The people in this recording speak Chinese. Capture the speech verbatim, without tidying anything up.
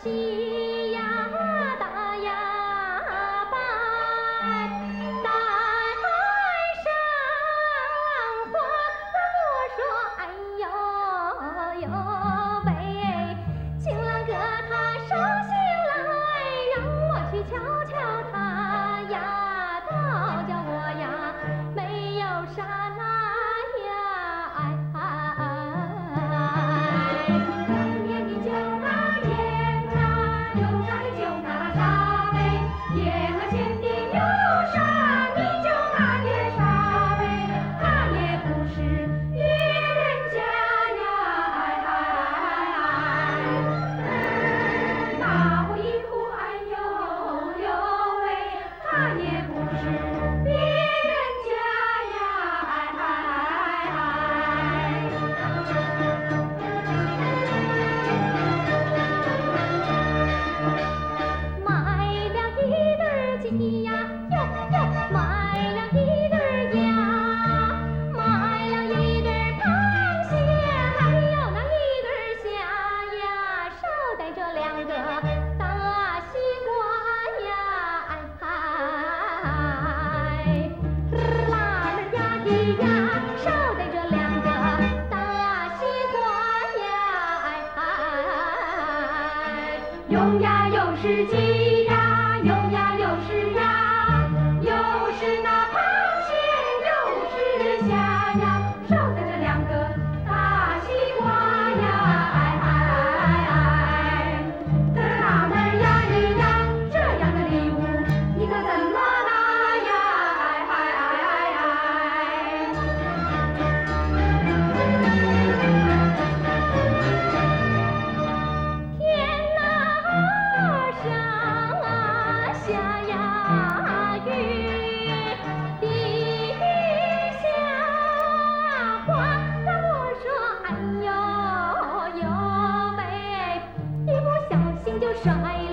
喜呀大呀白，在山花，我说哎呦呦喂，情郎哥他捎信来，让我去瞧瞧他呀，倒叫我呀没有啥难呀，哎哎哎。 年的酒那烟呐，有啥的酒那啥呗，夜和前的有啥你就拿点啥呗，他也不是别人家呀，哎哎哎哎，大壶一壶哎呦呦喂，他也不是别人家呀，哎哎哎哎。 买了一对儿鸡呀，哟哟，买了一对儿鸭，买了一对儿螃蟹，还有那一对儿虾呀，捎带着两个大西瓜呀，哎嗨，啦啦呀的呀，捎带着两个大西瓜呀，哎嗨。 有呀有是鸡呀，有呀有是鸭，有是那螃蟹，有是虾呀，捎带着两个大西瓜呀，哎哎哎哎，嘚儿啦嘚儿呀咿呀，这样的礼物你可怎么拿呀，哎哎哎哎哎。 天哪上啊下呀雨，地下花，让我说哎呦呦喂，一不小心就摔